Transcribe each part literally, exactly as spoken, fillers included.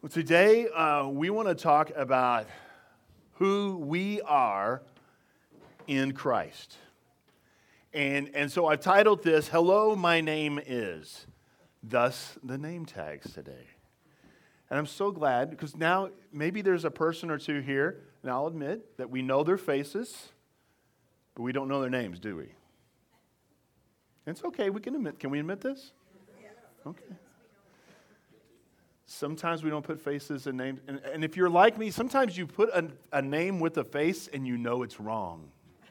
Well, today, uh, we want to talk about who we are in Christ. And, and so I've titled this, Hello, My Name Is. Thus, the name tags today. And I'm so glad, because now maybe there's a person or two here, and I'll admit that we know their faces, but we don't know their names, do we? It's okay, we can admit, can we admit this? Okay. Sometimes we don't put faces and names. And, and if you're like me, sometimes you put a, a name with a face and you know it's wrong.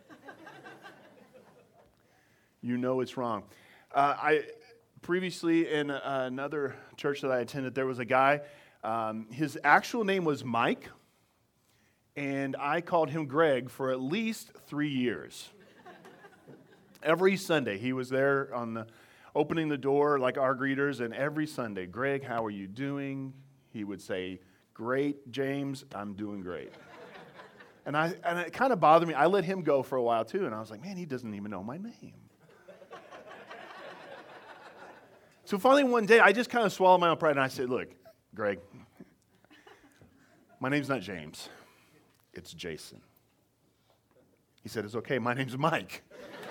You know it's wrong. Uh, I previously in uh, another church that I attended, there was a guy. Um, his actual name was Mike, and I called him Greg for at least three years. Every Sunday, he was there on the opening the door like our greeters, and every Sunday, Greg, how are you doing? He would say, great, James, I'm doing great. and I and it kind of bothered me. I let him go for a while too, and I was like, man, he doesn't even know my name. So finally one day, I just kind of swallowed my own pride, and I said, look, Greg, my name's not James, it's Jason. He said, it's okay, my name's Mike.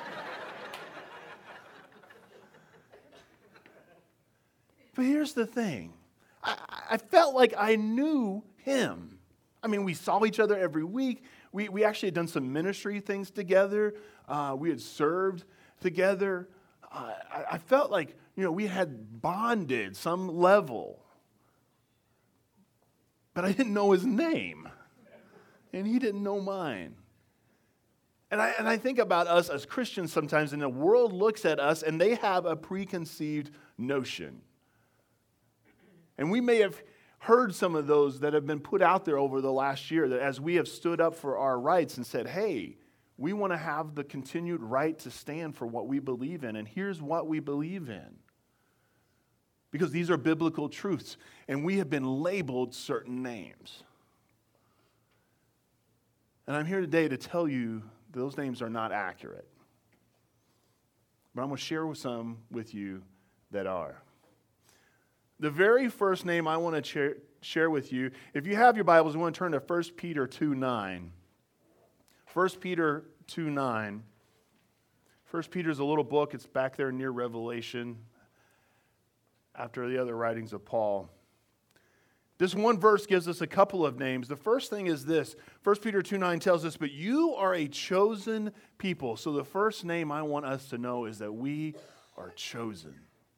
But here's the thing. I, I felt like I knew him. I mean, we saw each other every week. We, we actually had done some ministry things together. Uh, we had served together. Uh, I, I felt like, you know, we had bonded some level. But I didn't know his name. And he didn't know mine. And I, and I think about us as Christians sometimes, and the world looks at us, and they have a preconceived notion. And we may have heard some of those that have been put out there over the last year, that as we have stood up for our rights and said, hey, we want to have the continued right to stand for what we believe in, and here's what we believe in. Because these are biblical truths, and we have been labeled certain names. And I'm here today to tell you those names are not accurate. But I'm going to share with some with you that are. The very first name I want to share, share with you, if you have your Bibles, I want to turn to First Peter two nine. First Peter two nine. First Peter is a little book. It's back there near Revelation after the other writings of Paul. This one verse gives us a couple of names. The first thing is this. First Peter two nine tells us, but you are a chosen people. So the first name I want us to know is that we are chosen.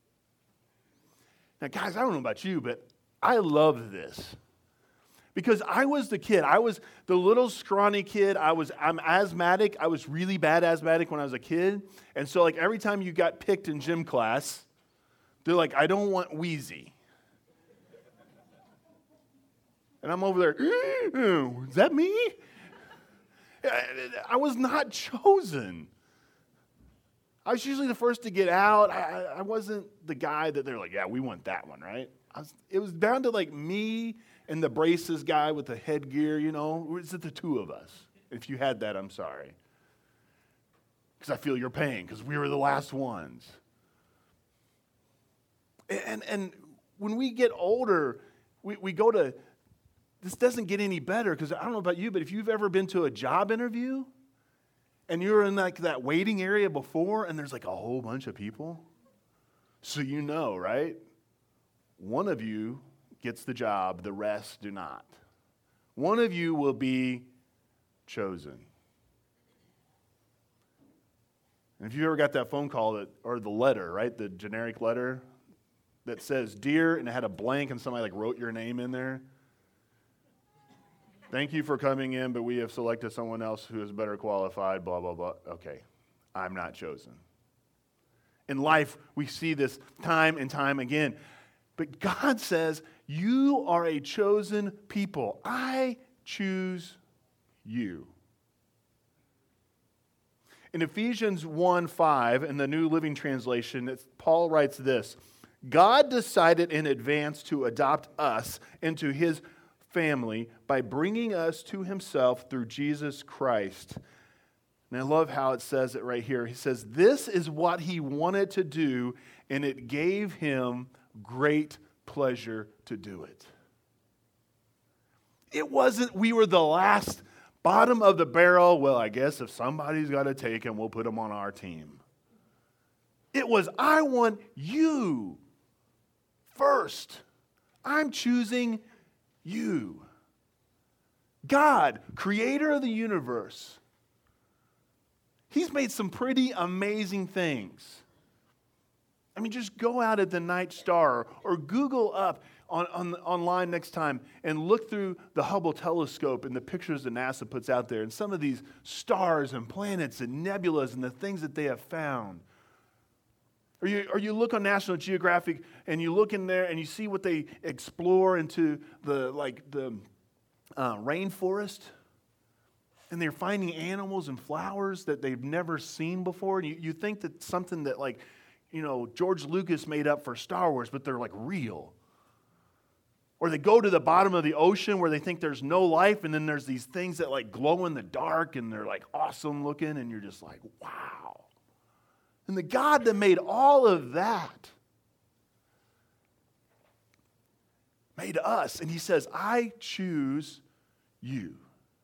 Now, guys, I don't know about you, but I love this. Because I was the kid. I was the little scrawny kid. I was, I'm asthmatic. I was really bad asthmatic when I was a kid. And so, like, every time you got picked in gym class, they're like, I don't want wheezy. And I'm over there, is that me? I was not chosen. I was usually the first to get out. I, I wasn't the guy that they're like, yeah, we want that one, right? I was, it was down to like me and the braces guy with the headgear, you know. Is it the two of us? If you had that, I'm sorry. Because I feel your pain, because we were the last ones. And, and when we get older, we, we go to, this doesn't get any better, because I don't know about you, but if you've ever been to a job interview, and you're in like that waiting area before, and there's like a whole bunch of people. So you know, right? One of you gets the job, the rest do not. One of you will be chosen. And if you ever got that phone call that, or the letter, right? The generic letter that says, dear, and it had a blank and somebody like wrote your name in there. Thank you for coming in, but we have selected someone else who is better qualified, blah, blah, blah. Okay, I'm not chosen. In life, we see this time and time again. But God says, you are a chosen people. I choose you. In Ephesians one five, in the New Living Translation, Paul writes this, God decided in advance to adopt us into his family by bringing us to himself through Jesus Christ. And I love how it says it right here. He says, this is what he wanted to do, and it gave him great pleasure to do it. It wasn't we were the last bottom of the barrel. Well, I guess if somebody's got to take him, we'll put him on our team. It was, I want you first. I'm choosing you. God, creator of the universe. He's made some pretty amazing things. I mean, just go out at the night star or Google up on, on online next time and look through the Hubble telescope and the pictures that NASA puts out there and some of these stars and planets and nebulas and the things that they have found. Or you, or you look on National Geographic and you look in there and you see what they explore into the like the uh, rainforest, and they're finding animals and flowers that they've never seen before. And you, you think that something that like, you know, George Lucas made up for Star Wars, but they're like real. Or they go to the bottom of the ocean where they think there's no life, and then there's these things that like glow in the dark and they're like awesome looking, and you're just like, wow. And the God that made all of that made us, and he says, I choose you.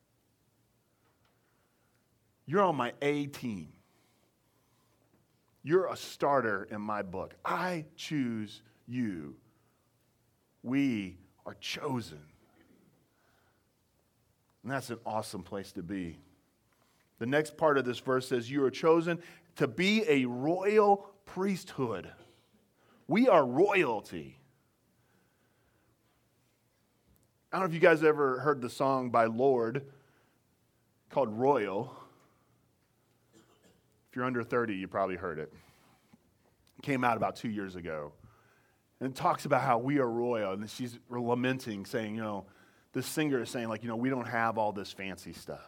You're on my A team. You're a starter in my book. I choose you. We are chosen. And that's an awesome place to be. The next part of this verse says, you are chosen to be a royal priesthood. We are royalty. I don't know if you guys ever heard the song by Lorde called Royal. If you're under thirty, you probably heard it. It came out about two years ago. And it talks about how we are royal. And she's lamenting, saying, you know, this singer is saying, like, you know, we don't have all this fancy stuff.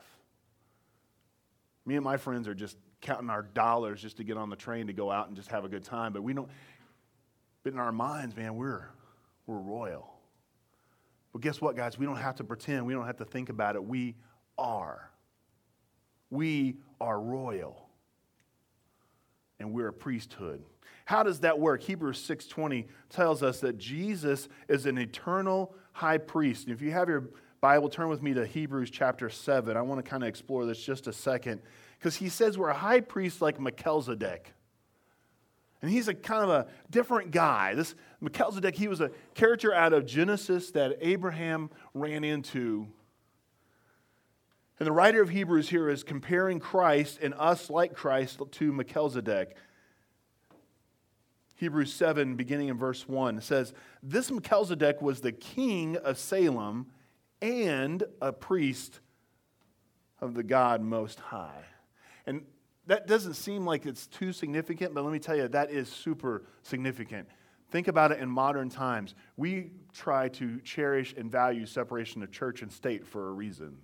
Me and my friends are just counting our dollars just to get on the train to go out and just have a good time. But we don't, but in our minds, man, we're, we're royal. But guess what, guys? We don't have to pretend. We don't have to think about it. We are. We are royal. And we're a priesthood. How does that work? Hebrews six twenty tells us that Jesus is an eternal high priest. And if you have your Bible, turn with me to Hebrews chapter seven. I want to kind of explore this just a second. Because he says we're a high priest like Melchizedek. And he's a kind of a different guy. This Melchizedek, he was a character out of Genesis that Abraham ran into. And the writer of Hebrews here is comparing Christ and us like Christ to Melchizedek. Hebrews seven, beginning in verse one, says, this Melchizedek was the king of Salem and a priest of the God Most High. And that doesn't seem like it's too significant, but let me tell you, that is super significant. Think about it in modern times. We try to cherish and value separation of church and state for a reason.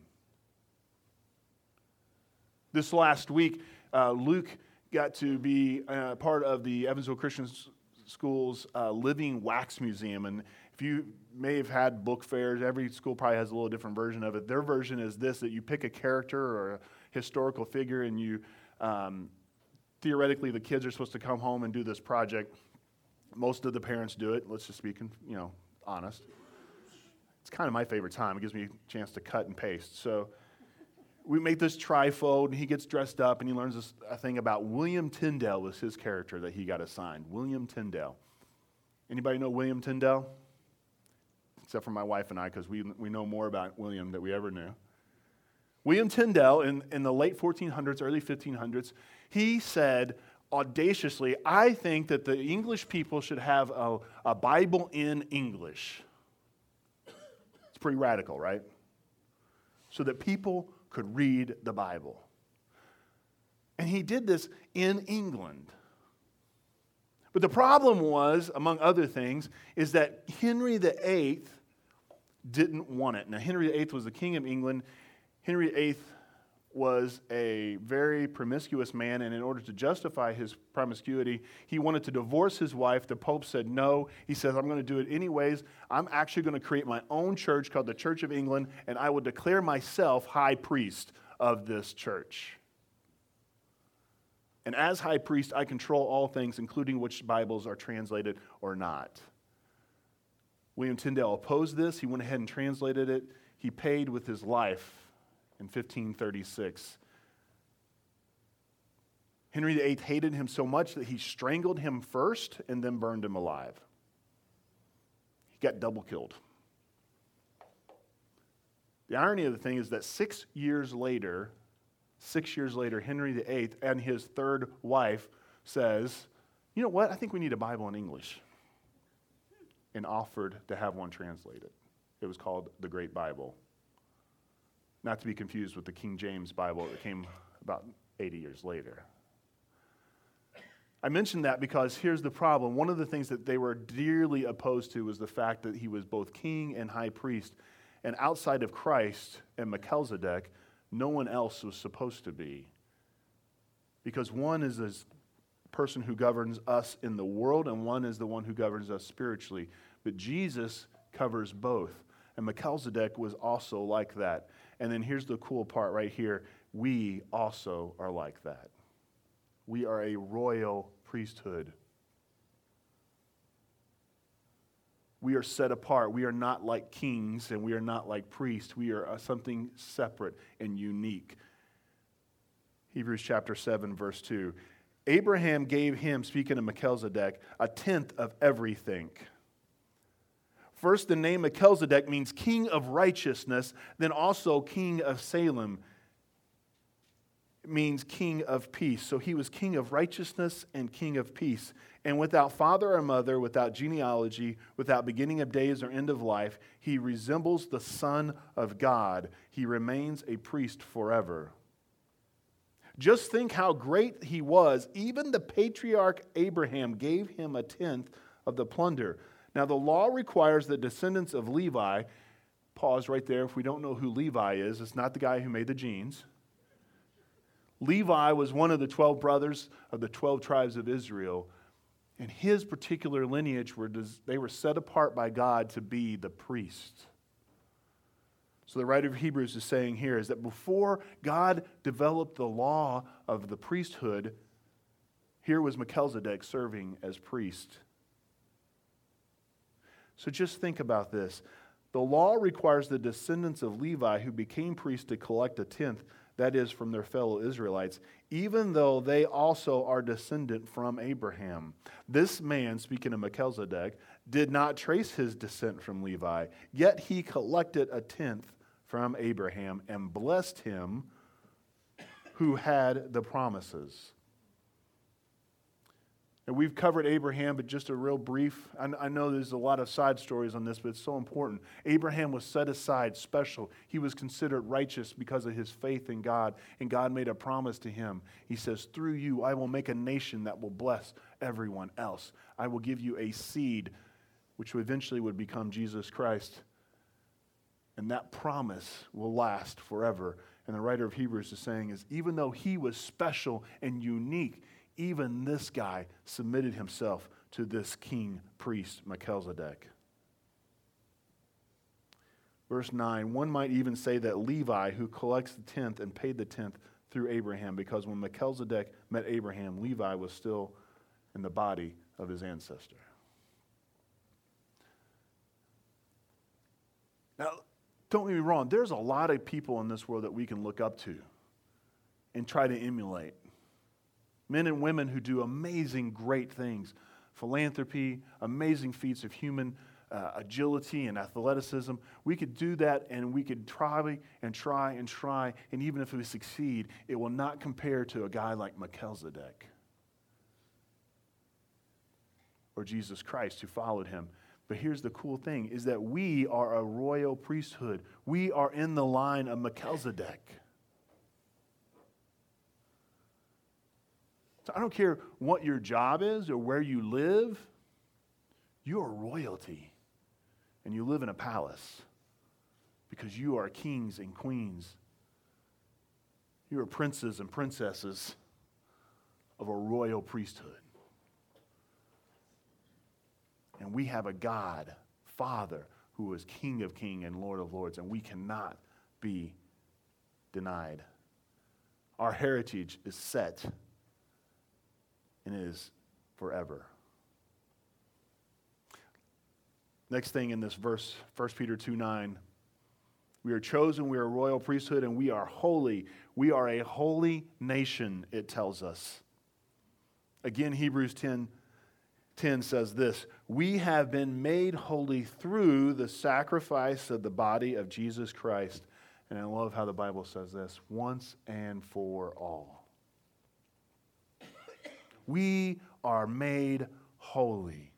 This last week, uh, Luke got to be uh, part of the Evansville Christian School's uh, Living Wax Museum. And if you may have had book fairs, every school probably has a little different version of it. Their version is this, that you pick a character or a historical figure and you, um, theoretically, the kids are supposed to come home and do this project. Most of the parents do it. Let's just be, you know, honest. It's kind of my favorite time. It gives me a chance to cut and paste. So we make this trifold, and he gets dressed up, and he learns this a thing about William Tyndale was his character that he got assigned. William Tyndale. Anybody know William Tyndale? Except for my wife and I, because we we know more about William than we ever knew. William Tyndale, in, in the late fourteen hundreds, early fifteen hundreds, he said audaciously, I think that the English people should have a, a Bible in English. It's pretty radical, right? So that people could read the Bible. And he did this in England. But the problem was, among other things, is that Henry the Eighth didn't want it. Now, Henry the Eighth was the king of England. Henry the Eighth was a very promiscuous man, and in order to justify his promiscuity, he wanted to divorce his wife. The Pope said no. He says, I'm going to do it anyways. I'm actually going to create my own church called the Church of England, and I will declare myself high priest of this church. And as high priest, I control all things, including which Bibles are translated or not. William Tyndale opposed this. He went ahead and translated it. he paid with his life in fifteen thirty-six. Henry the Eighth hated him so much that he strangled him first and then burned him alive. He got double killed. The irony of the thing is that six years later, six years later, Henry the Eighth and his third wife says, you know what, I think we need a Bible in English, and offered to have one translated. It was called the Great Bible. Not to be confused with the King James Bible that came about eighty years later. I mention that because here's the problem. One of the things that they were dearly opposed to was the fact that he was both king and high priest. And outside of Christ and Melchizedek, no one else was supposed to be. Because one is a person who governs us in the world, and one is the one who governs us spiritually. But Jesus covers both. And Melchizedek was also like that. And then here's the cool part right here. We also are like that. We are a royal priesthood. We are set apart. We are not like kings and we are not like priests. We are something separate and unique. Hebrews chapter seven, verse two. Abraham gave him, speaking of Melchizedek, a tenth of everything. First, the name Melchizedek means king of righteousness, then also king of Salem. It means king of peace. So he was king of righteousness and king of peace. And without father or mother, without genealogy, without beginning of days or end of life, he resembles the Son of God. He remains a priest forever. Just think how great he was. Even the patriarch Abraham gave him a tenth of the plunder. Now, the law requires the descendants of Levi, pause right there if we don't know who Levi is. It's not the guy who made the jeans. Levi was one of the twelve brothers of the twelve tribes of Israel. And his particular lineage, were they were set apart by God to be the priest. So the writer of Hebrews is saying here is that before God developed the law of the priesthood, here was Melchizedek serving as priest. So just think about this. The law requires the descendants of Levi who became priests to collect a tenth, that is, from their fellow Israelites, even though they also are descendant from Abraham. This man, speaking of Melchizedek, did not trace his descent from Levi, yet he collected a tenth from Abraham and blessed him who had the promises. And we've covered Abraham, but just a real brief. I, I know there's a lot of side stories on this, but it's so important. Abraham was set aside, special. He was considered righteous because of his faith in God, and God made a promise to him. He says, through you, I will make a nation that will bless everyone else. I will give you a seed, which eventually would become Jesus Christ. And that promise will last forever. And the writer of Hebrews is saying is, even though he was special and unique, even this guy submitted himself to this king priest, Melchizedek. Verse nine, one might even say that Levi, who collects the tenth and paid the tenth through Abraham, because when Melchizedek met Abraham, Levi was still in the body of his ancestor. Now, don't get me wrong, there's a lot of people in this world that we can look up to and try to emulate. Men and women who do amazing, great things. Philanthropy, amazing feats of human uh, agility and athleticism. We could do that and we could try and try and try. And even if we succeed, it will not compare to a guy like Melchizedek or Jesus Christ who followed him. But here's the cool thing, is that we are a royal priesthood. We are in the line of Melchizedek. So I don't care what your job is or where you live, you are royalty. And you live in a palace because you are kings and queens. You are princes and princesses of a royal priesthood. And we have a God, Father, who is King of kings and Lord of lords, and we cannot be denied. Our heritage is set and is forever. Next thing in this verse, First Peter two nine, We are chosen, we are a royal priesthood, and we are holy. We are a holy nation, it tells us. Again, Hebrews ten, ten says this, we have been made holy through the sacrifice of the body of Jesus Christ. And I love how the Bible says this, once and for all. We are made holy.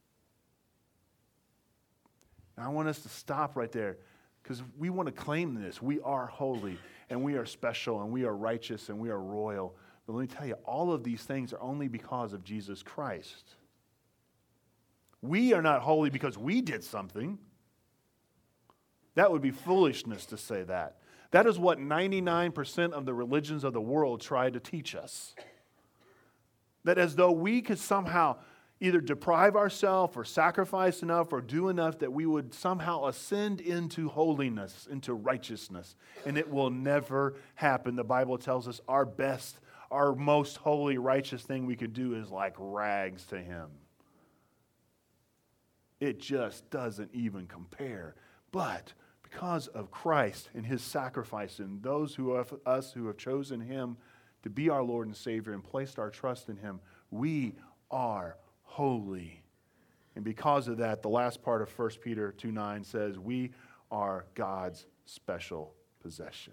And I want us to stop right there because we want to claim this. We are holy and we are special and we are righteous and we are royal. But let me tell you, all of these things are only because of Jesus Christ. We are not holy because we did something. That would be foolishness to say that. That is what ninety-nine percent of the religions of the world try to teach us. That as though we could somehow either deprive ourselves or sacrifice enough or do enough that we would somehow ascend into holiness, into righteousness. And it will never happen. The Bible tells us our best, our most holy, righteous thing we could do is like rags to Him. It just doesn't even compare. But because of Christ and His sacrifice and those who have, us who have chosen Him to be our Lord and Savior and placed our trust in Him, we are holy. And because of that, the last part of First Peter two nine says, we are God's special possession.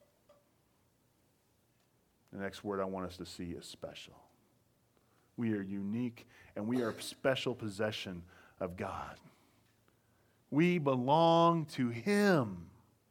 The next word I want us to see is special. We are unique and we are a special possession of God. We belong to Him.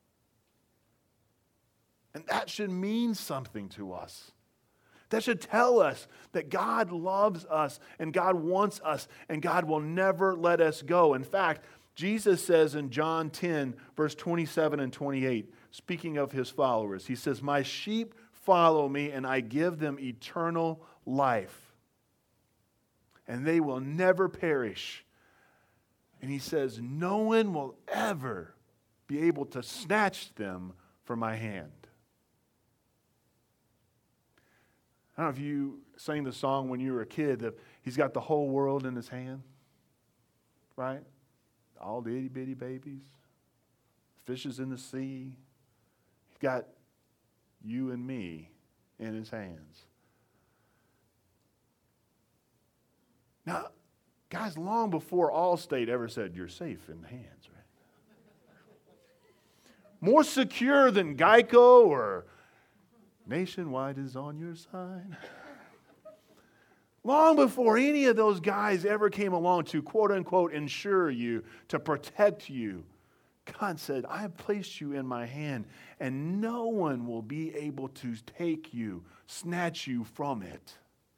And that should mean something to us. That should tell us that God loves us and God wants us and God will never let us go. In fact, Jesus says in John ten, verse twenty-seven and twenty-eight, speaking of His followers, He says, my sheep follow me and I give them eternal life. And they will never perish. And He says, no one will ever be able to snatch them from my hand. I don't know if you sang the song when you were a kid that He's got the whole world in His hand, right? All the itty bitty babies, fishes in the sea. He's got you and me in His hands. Now, guys, long before Allstate ever said you're safe in the hands, right? More secure than Geico or Nationwide is on your side. Long before any of those guys ever came along to quote unquote insure you, to protect you, God said, I have placed you in my hand and no one will be able to take you, snatch you from it.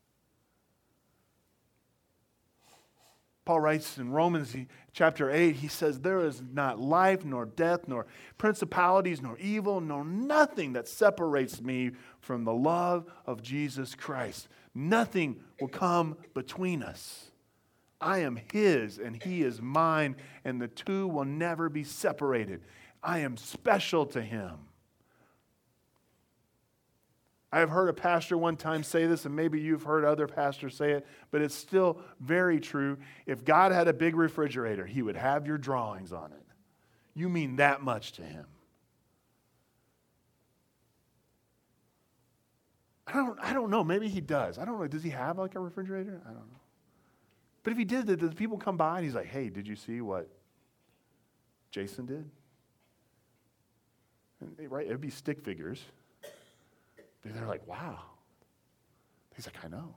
Paul writes in Romans chapter eight, he says, there is not life, nor death, nor principalities, nor evil, nor nothing that separates me from the love of Jesus Christ. Nothing will come between us. I am His and He is mine, and the two will never be separated. I am special to Him. I have heard a pastor one time say this, and maybe you've heard other pastors say it, but it's still very true. If God had a big refrigerator, He would have your drawings on it. You mean that much to Him. I don't, I don't know. Maybe He does. I don't know. Does He have like a refrigerator? I don't know. But if He did, does people come by and He's like, hey, did you see what Jason did? And, right? It would be stick figures. They're like, wow. He's like, I know.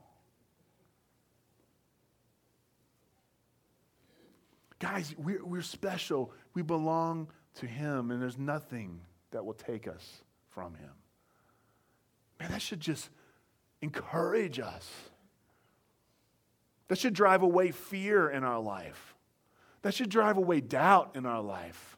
Guys, we're, we're special. We belong to Him, and there's nothing that will take us from Him. Man, that should just encourage us. That should drive away fear in our life. That should drive away doubt in our life.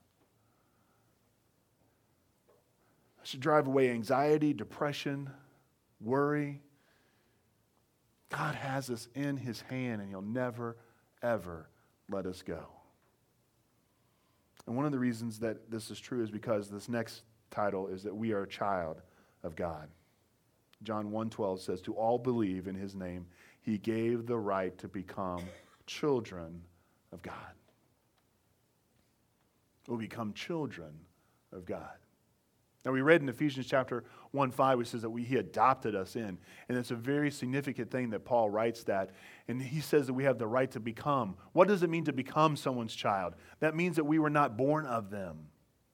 That should drive away anxiety, depression, worry. God has us in His hand, and He'll never, ever let us go. And one of the reasons that this is true is because this next title is that we are a child of God. John one twelve says, to all believe in His name, He gave the right to become children of God. We'll become children of God. Now, we read in Ephesians chapter one five, which says that we, he adopted us in. And it's a very significant thing that Paul writes that. And he says that we have the right to become. What does it mean to become someone's child? That means that we were not born of them.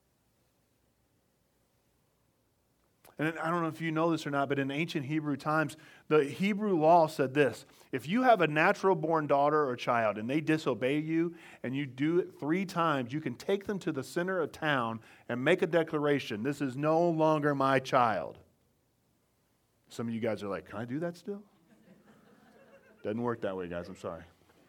And I don't know if you know this or not, but in ancient Hebrew times, the Hebrew law said this: if you have a natural-born daughter or child and they disobey you and you do it three times, you can take them to the center of town and make a declaration, this is no longer my child. Some of you guys are like, can I do that still? Doesn't work that way, guys. I'm sorry.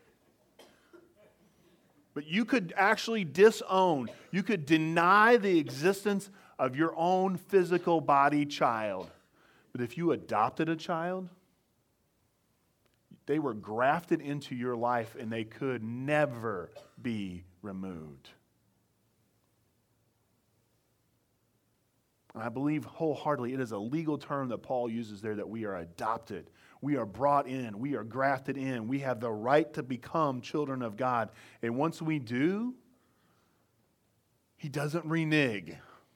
But you could actually disown, you could deny the existence of your own physical body child. But if you adopted a child, they were grafted into your life and they could never be removed. And I believe wholeheartedly it is a legal term that Paul uses there, that we are adopted. We are brought in. We are grafted in. We have the right to become children of God. And once we do, he doesn't renege.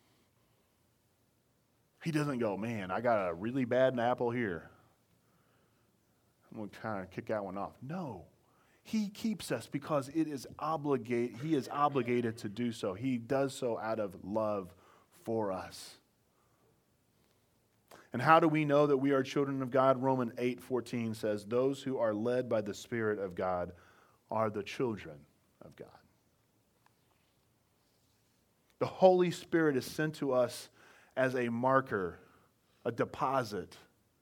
He doesn't go, man, I got a really bad apple here. I'm going to kind of kick that one off. No. He keeps us because it is obligate, he is obligated to do so. He does so out of love for us. And how do we know that we are children of God? Romans eight fourteen says, those who are led by the Spirit of God are the children of God. The Holy Spirit is sent to us as a marker, a deposit.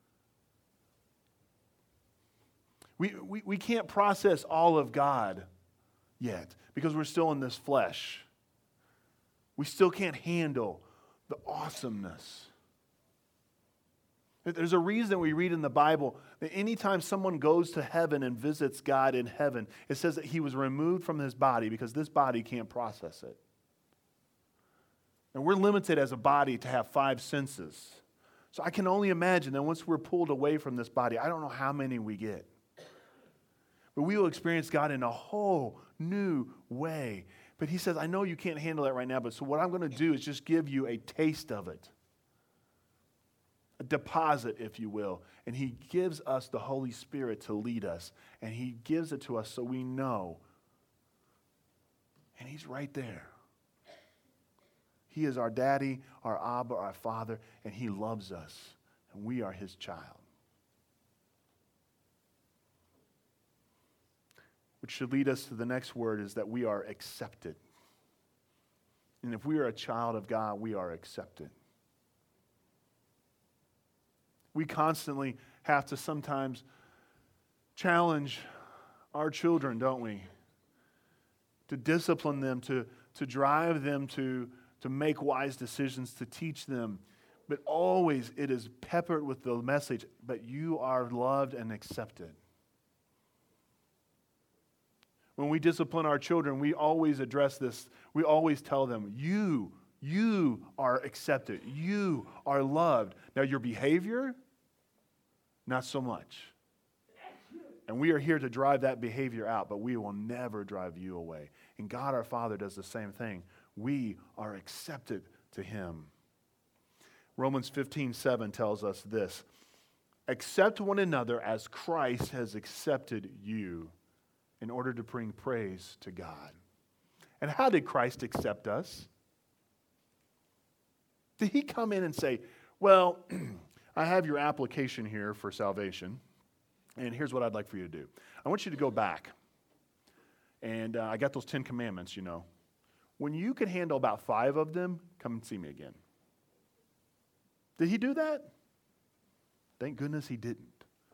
We, we, we can't process all of God yet because we're still in this flesh. We still can't handle the awesomeness. There's a reason we read in the Bible that anytime someone goes to heaven and visits God in heaven, it says that he was removed from his body because this body can't process it. And we're limited as a body to have five senses. So I can only imagine that once we're pulled away from this body, I don't know how many we get. But we will experience God in a whole new way. But he says, I know you can't handle that right now, but so what I'm going to do is just give you a taste of it. A deposit, if you will. And he gives us the Holy Spirit to lead us. And he gives it to us so we know. And he's right there. He is our daddy, our Abba, our Father, and he loves us, and we are his child. Which should lead us to the next word, is that we are accepted. And if we are a child of God, we are accepted. We constantly have to sometimes challenge our children, don't we? To discipline them, to, to drive them to to make wise decisions, to teach them. But always it is peppered with the message, but you are loved and accepted. When we discipline our children, we always address this. We always tell them, you, you are accepted. You are loved. Now your behavior, not so much. And we are here to drive that behavior out, but we will never drive you away. And God our Father does the same thing. We are accepted to him. Romans fifteen seven tells us this: accept one another as Christ has accepted you, in order to bring praise to God. And how did Christ accept us? Did he come in and say, well, I have your application here for salvation, and here's what I'd like for you to do. I want you to go back, and uh, I got those Ten Commandments, you know. When you can handle about five of them, come and see me again. Did he do that? Thank goodness he didn't.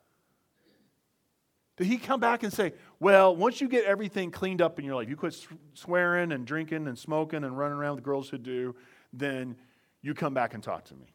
Did he come back and say, well, once you get everything cleaned up in your life, you quit swearing and drinking and smoking and running around with girls who do, then you come back and talk to me?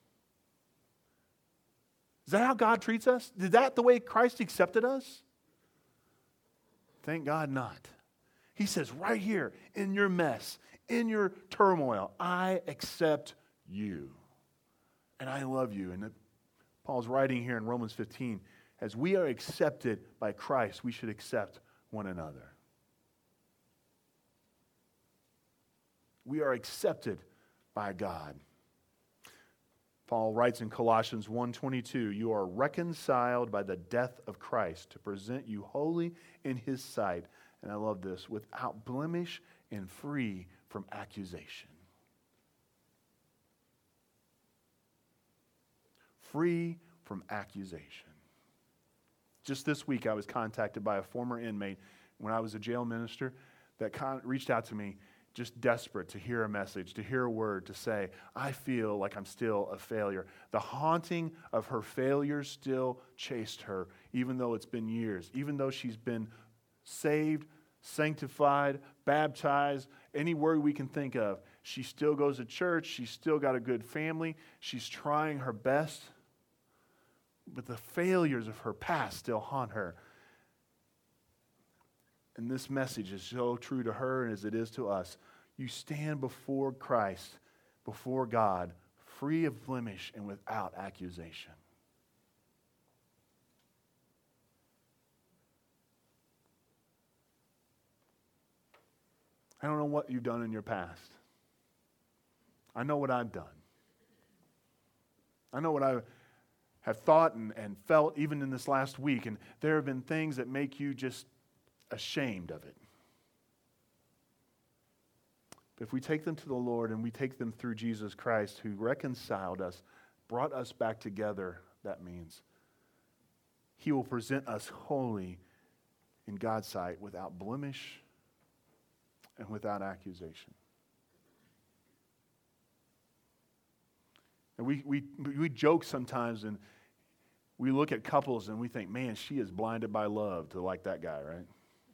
Is that how God treats us? Is that the way Christ accepted us? Thank God not. He says right here, in your mess, in your turmoil, I accept you. And I love you. And Paul's writing here in Romans fifteen, as we are accepted by Christ, we should accept one another. We are accepted by God. Paul writes in Colossians one twenty-two, you are reconciled by the death of Christ to present you holy in his sight. And I love this, without blemish and free from accusation. Free from accusation. Just this week, I was contacted by a former inmate when I was a jail minister that con- reached out to me, just desperate to hear a message, to hear a word, to say, I feel like I'm still a failure. The haunting of her failures still chased her, even though it's been years, even though she's been saved, sanctified, baptized, any word we can think of. She still goes to church. She's still got a good family. She's trying her best. But the failures of her past still haunt her. And this message is so true to her as it is to us. You stand before Christ, before God, free of blemish and without accusation. I don't know what you've done in your past. I know what I've done. I know what I have thought and, and felt even in this last week, and there have been things that make you just ashamed of it. But if we take them to the Lord and we take them through Jesus Christ, who reconciled us, brought us back together, that means he will present us holy in God's sight without blemish and without accusation. And we, we, we joke sometimes, and we look at couples and we think, man, she is blinded by love to like that guy, right?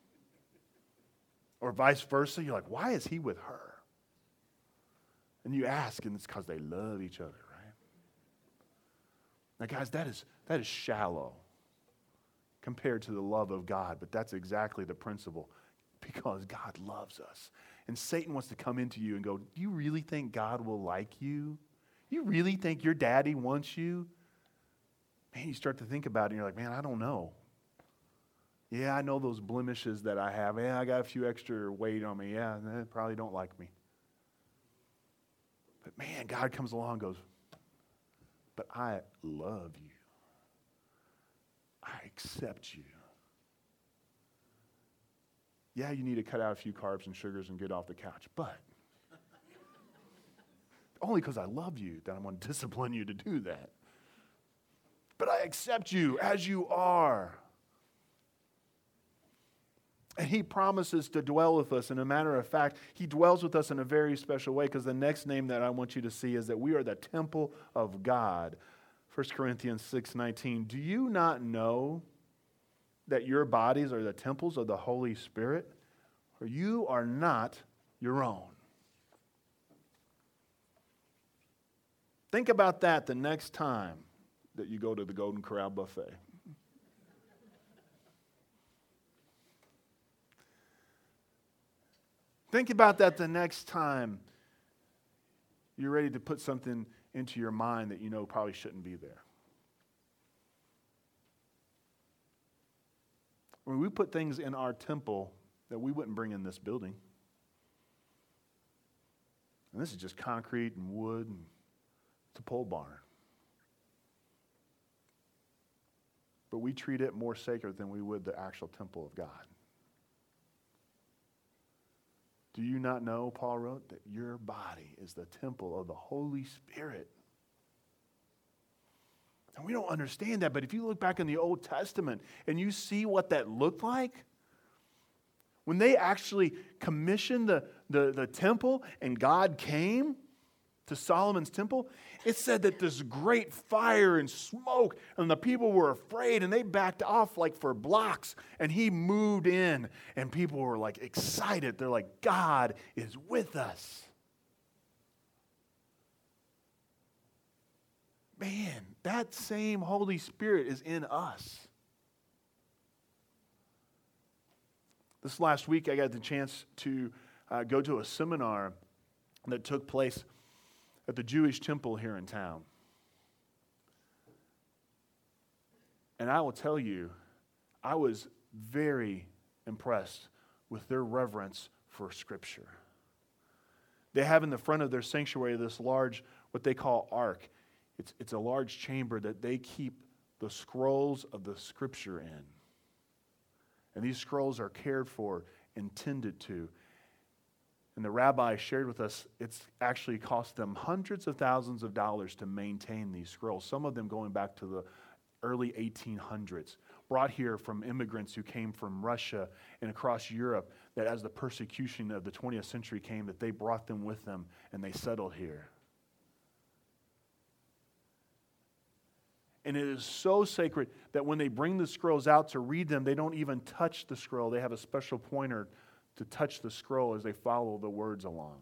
Or vice versa. You're like, why is he with her? And you ask, and it's because they love each other, right? Now, guys, that is, that is shallow compared to the love of God, but that's exactly the principle, because God loves us. And Satan wants to come into you and go, do you really think God will like you? You really think your daddy wants you? Man, you start to think about it, and you're like, man, I don't know. Yeah, I know those blemishes that I have. Yeah, I got a few extra weight on me. Yeah, they probably don't like me. But man, God comes along and goes, but I love you. I accept you. Yeah, you need to cut out a few carbs and sugars and get off the couch, but only because I love you that I'm going to discipline you to do that. But I accept you as you are. And he promises to dwell with us. And a matter of fact, he dwells with us in a very special way, because the next name that I want you to see is that we are the temple of God. First Corinthians six nineteen. Do you not know that your bodies are the temples of the Holy Spirit? For you are not your own. Think about that the next time that you go to the Golden Corral buffet. Think about that the next time you're ready to put something into your mind that you know probably shouldn't be there. When we put things in our temple that we wouldn't bring in this building. And this is just concrete and wood, and it's a pole barn. But we treat it more sacred than we would the actual temple of God. Do you not know, Paul wrote, that your body is the temple of the Holy Spirit? And we don't understand that, but if you look back in the Old Testament and you see what that looked like, when they actually commissioned the, the, the temple and God came to Solomon's temple, it said that this great fire and smoke, and the people were afraid, and they backed off like for blocks, and he moved in, and people were like excited. They're like, God is with us. Man, that same Holy Spirit is in us. This last week, I got the chance to uh, go to a seminar that took place at the Jewish temple here in town. And I will tell you, I was very impressed with their reverence for Scripture. They have in the front of their sanctuary this large, what they call ark. It's, it's a large chamber that they keep the scrolls of the Scripture in. And these scrolls are cared for, intended to. And the rabbi shared with us, it's actually cost them hundreds of thousands of dollars to maintain these scrolls, some of them going back to the early eighteen hundreds, brought here from immigrants who came from Russia and across Europe, that as the persecution of the twentieth century came, that they brought them with them and they settled here. And it is so sacred that when they bring the scrolls out to read them, they don't even touch the scroll. They have a special pointer to touch the scroll as they follow the words along.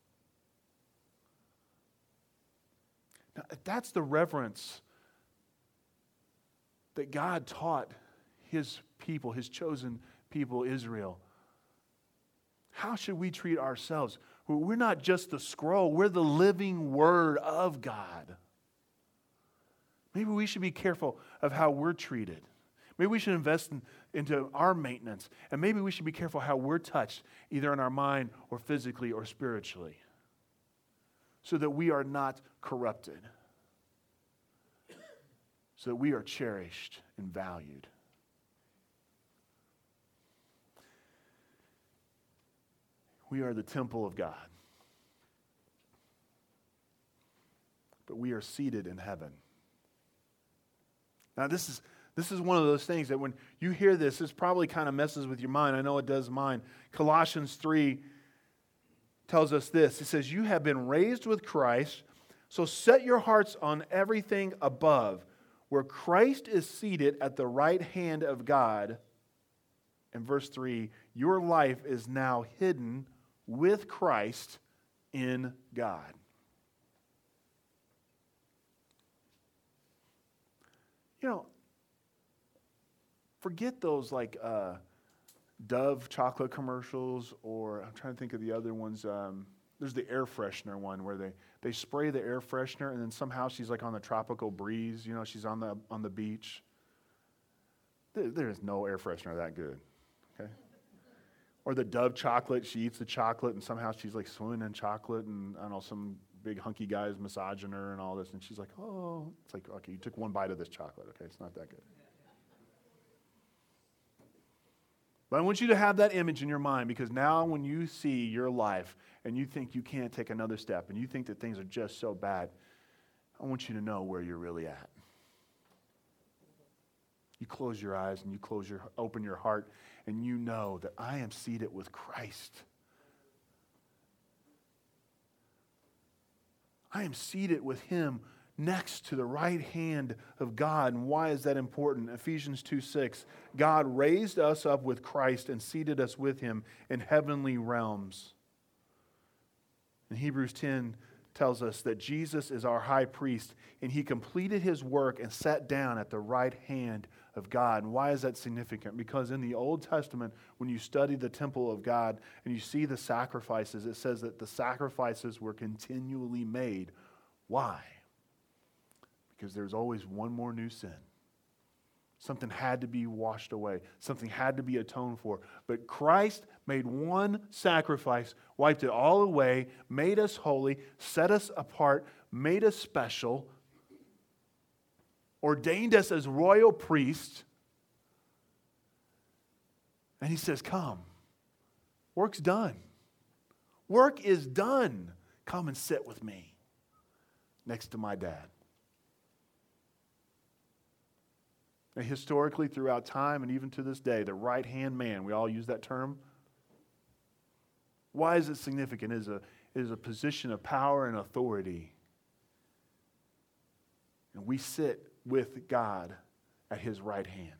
Now, that's the reverence that God taught His people, His chosen people, Israel. How should we treat ourselves? We're not just the scroll, we're the living Word of God. Maybe we should be careful of how we're treated. Maybe we should invest in, into our maintenance. And maybe we should be careful how we're touched, either in our mind or physically or spiritually, so that we are not corrupted, so that we are cherished and valued. We are the temple of God, but we are seated in heaven. Now, this is this is one of those things that when you hear this, this probably kind of messes with your mind. I know it does mine. Colossians three tells us this. It says, you have been raised with Christ, so set your hearts on everything above, where Christ is seated at the right hand of God. And verse three, your life is now hidden with Christ in God. You know, forget those like uh, Dove chocolate commercials, or I'm trying to think of the other ones. Um, there's the air freshener one where they, they spray the air freshener and then somehow she's like on the tropical breeze. You know, she's on the on the beach. There, there is no air freshener that good. Okay. Or the Dove chocolate, she eats the chocolate and somehow she's like swimming in chocolate, and I don't know, some big hunky guy is massaging her and all this, and she's like, oh, it's like, okay, you took one bite of this chocolate, okay, it's not that good. But I want you to have that image in your mind, because now when you see your life and you think you can't take another step and you think that things are just so bad, I want you to know where you're really at. You close your eyes and you close your, open your heart, and you know that I am seated with Christ. I am seated with Him next to the right hand of God. And why is that important? Ephesians two six, God raised us up with Christ and seated us with Him in heavenly realms. And Hebrews ten tells us that Jesus is our high priest, and He completed His work and sat down at the right hand of God. And why is that significant? Because in the Old Testament, when you study the temple of God and you see the sacrifices, it says that the sacrifices were continually made. Why? Because there's always one more new sin. Something had to be washed away. Something had to be atoned for. But Christ made one sacrifice, wiped it all away, made us holy, set us apart, made us special, ordained us as royal priests. And He says, come. Work's done. Work is done. Come and sit with me next to my dad. And historically, throughout time, and even to this day, the right-hand man, we all use that term. Why is it significant? It is a, it is a position of power and authority. And we sit with God at His right hand.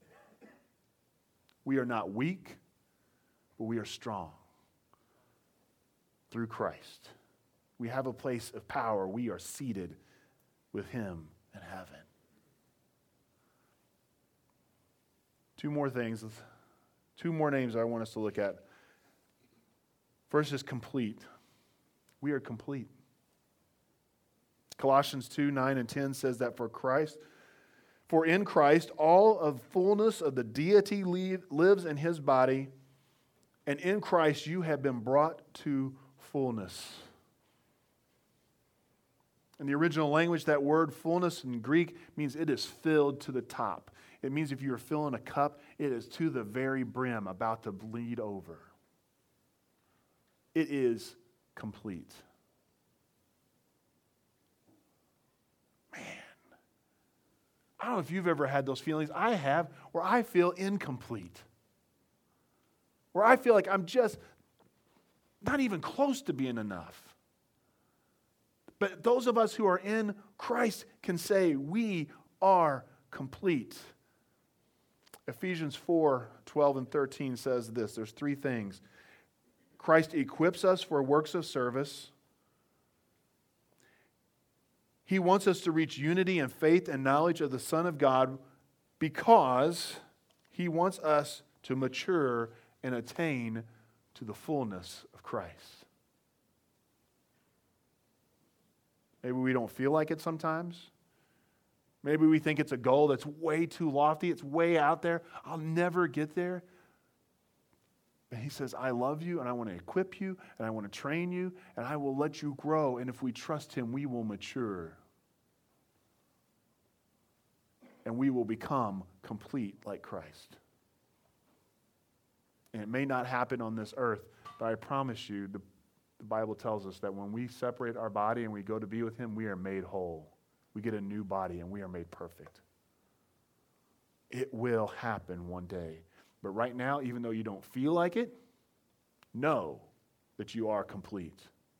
We are not weak, but we are strong through Christ. We have a place of power. We are seated with Him in heaven. Two more things, two more names I want us to look at. First is complete. We are complete. Colossians two, nine and ten says that for Christ, for in Christ all of fullness of the deity lives in His body, and in Christ you have been brought to fullness. In the original language, that word fullness in Greek means it is filled to the top. It means if you are filling a cup, it is to the very brim, about to bleed over. It is complete. Man, I don't know if you've ever had those feelings. I have, where I feel incomplete. Where I feel like I'm just not even close to being enough. But those of us who are in Christ can say we are complete. Ephesians four, twelve and thirteen says this. There's three things. Christ equips us for works of service. He wants us to reach unity and faith and knowledge of the Son of God because He wants us to mature and attain to the fullness of Christ. Maybe we don't feel like it sometimes. Maybe we think it's a goal that's way too lofty. It's way out there. I'll never get there. And He says, I love you and I want to equip you and I want to train you and I will let you grow. And if we trust Him, we will mature. And we will become complete like Christ. And it may not happen on this earth, but I promise you, the, the Bible tells us that when we separate our body and we go to be with Him, we are made whole. We get a new body and we are made perfect. It will happen one day. But right now, even though you don't feel like it, know that you are complete.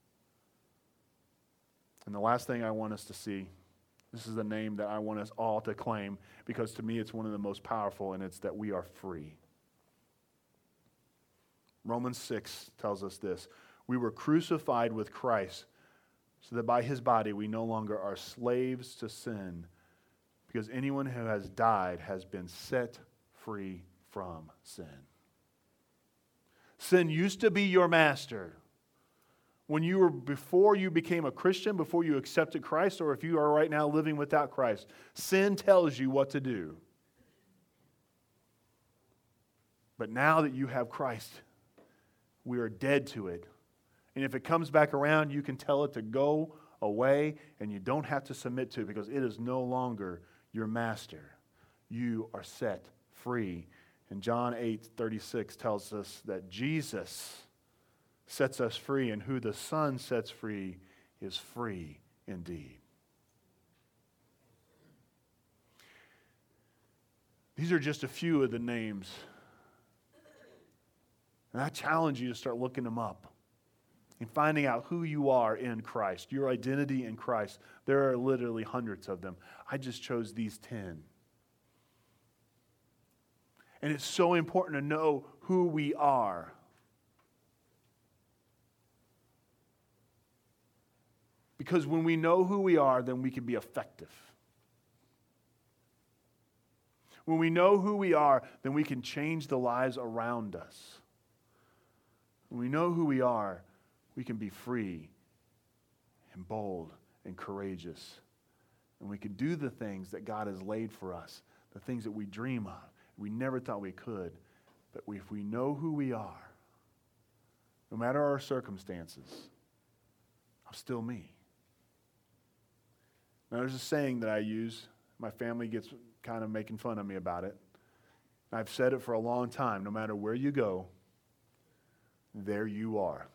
And the last thing I want us to see, this is the name that I want us all to claim, because to me it's one of the most powerful, and it's that we are free. Romans six tells us this. We were crucified with Christ so that by His body we no longer are slaves to sin, because anyone who has died has been set free from sin. Sin used to be your master. When you were, before you became a Christian, before you accepted Christ, or if you are right now living without Christ, sin tells you what to do. But now that you have Christ, we are dead to it. And if it comes back around, you can tell it to go away, and you don't have to submit to it because it is no longer your master. You are set free. And John eight thirty-six tells us that Jesus sets us free, and who the Son sets free is free indeed. These are just a few of the names. And I challenge you to start looking them up and finding out who you are in Christ, your identity in Christ. There are literally hundreds of them. I just chose these ten. And it's so important to know who we are. Because when we know who we are, then we can be effective. When we know who we are, then we can change the lives around us. When we know who we are, we can be free and bold and courageous. And we can do the things that God has laid for us, the things that we dream of. We never thought we could. But if we know who we are, no matter our circumstances, I'm still me. Now, there's a saying that I use. My family gets kind of making fun of me about it. I've said it for a long time. No matter where you go, there you are.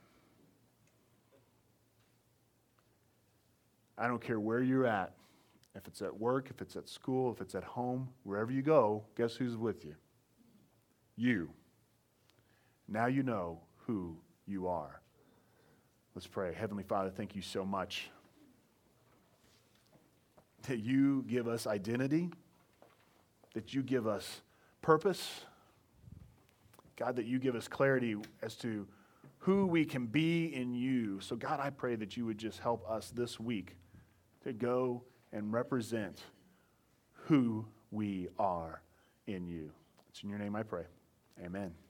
I don't care where you're at. If it's at work, if it's at school, if it's at home, wherever you go, guess who's with you? You. Now you know who you are. Let's pray. Heavenly Father, thank you so much that you give us identity, that you give us purpose. God, that you give us clarity as to who we can be in you. So God, I pray that you would just help us this week to go and represent who we are in you. It's in your name I pray. Amen.